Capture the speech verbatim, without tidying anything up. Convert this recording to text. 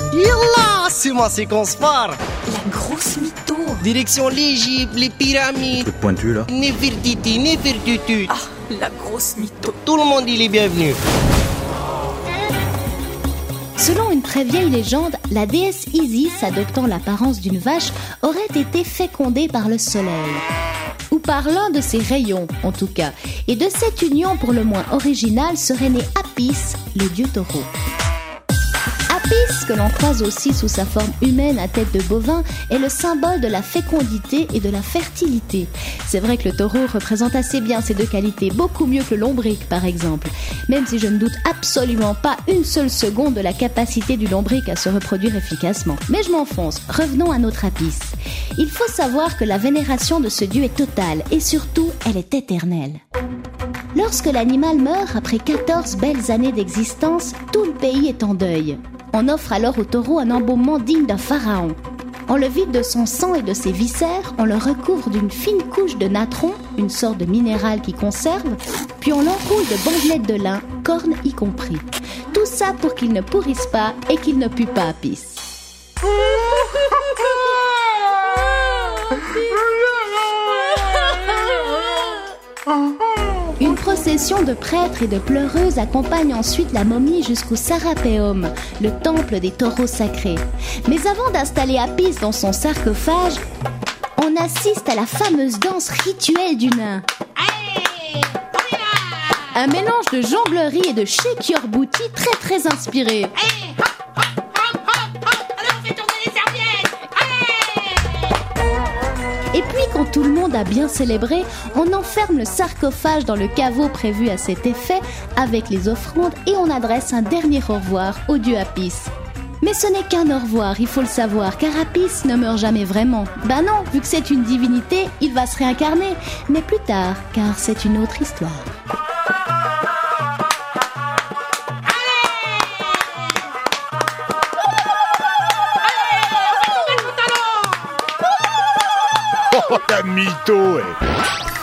Yallah, c'est ma séquence phare. La grosse mytho. Direction l'Égypte, les pyramides. Truc pointu là. Nefertiti, Nefertiti. Ah, la grosse mytho. Tout le monde il est bienvenu. Selon une très vieille légende, la déesse Isis, adoptant l'apparence d'une vache, aurait été fécondée par le soleil. Ou par l'un de ses rayons, en tout cas. Et de cette union pour le moins originale serait né Apis, le dieu taureau. Apis, que l'on croise aussi sous sa forme humaine à tête de bovin, est le symbole de la fécondité et de la fertilité. C'est vrai que le taureau représente assez bien ces deux qualités, beaucoup mieux que le lombric par exemple. Même si je ne doute absolument pas une seule seconde de la capacité du lombric à se reproduire efficacement. Mais je m'enfonce, revenons à notre Apis. Il faut savoir que la vénération de ce dieu est totale et surtout, elle est éternelle. Lorsque l'animal meurt après quatorze belles années d'existence, tout le pays est en deuil. On offre alors au taureau un embaumement digne d'un pharaon. On le vide de son sang et de ses viscères, on le recouvre d'une fine couche de natron, une sorte de minéral qui conserve, puis on l'enroule de bandelettes de lin, cornes y compris. Tout ça pour qu'il ne pourrisse pas et qu'il ne pue pas Apis. Une procession de prêtres et de pleureuses accompagne ensuite la momie jusqu'au Sarapéum, le temple des taureaux sacrés. Mais avant d'installer Apis dans son sarcophage, on assiste à la fameuse danse rituelle du nain. Un mélange de jonglerie et de shake your booty très très inspiré. Et puis quand tout le monde a bien célébré, on enferme le sarcophage dans le caveau prévu à cet effet avec les offrandes et on adresse un dernier au revoir au dieu Apis. Mais ce n'est qu'un au revoir, il faut le savoir, car Apis ne meurt jamais vraiment. Ben non, vu que c'est une divinité, il va se réincarner, mais plus tard, car c'est une autre histoire. Oh, la mytho, ouais.